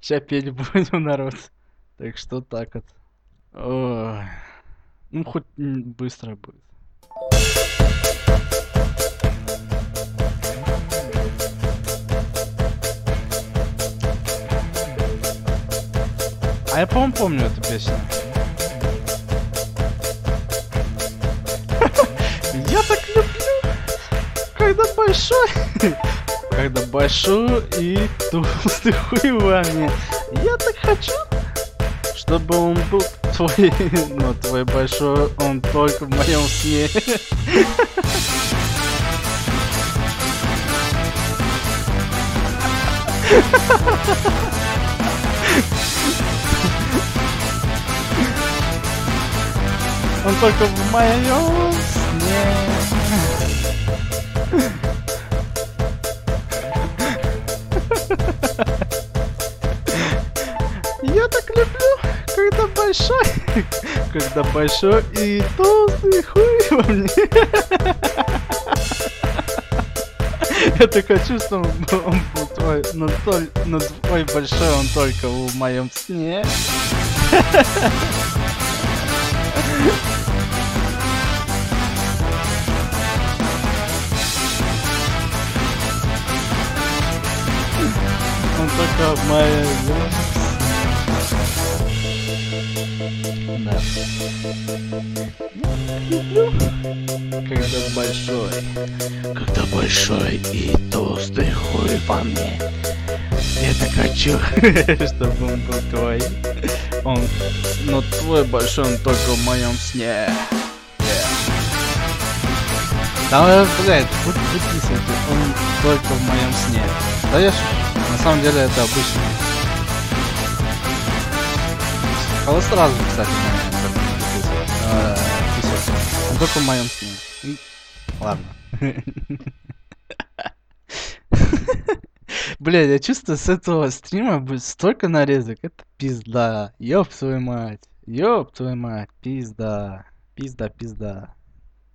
Ща петь будем, народ. Так что так вот. Ой. Ну, хоть быстро будет. А я, по-моему, помню эту песню. Я так люблю, когда большой, когда большой и толстый хуй во мне. Я так хочу, чтобы он был твой, но твой большой, он только в моем сне. Он только в моем сне. Я так люблю, когда большой и толстый хуй во мне. Я так хочу, чтобы он был твой, но твой большой, он только в моем сне. Он только в моем да. Люблю, когда большой и толстый хуй во мне. Я так хочу, чтобы он был твой. Но твой большой, он только в моем сне. Да, блядь, выписывайте, он только в моем сне. Да я на самом деле это обычно. Кого сразу, кстати, он только в моем сне. Ладно. Блядь, я чувствую, с этого стрима будет столько нарезок. Это пизда. Ёб твою мать. Пизда. Пизда.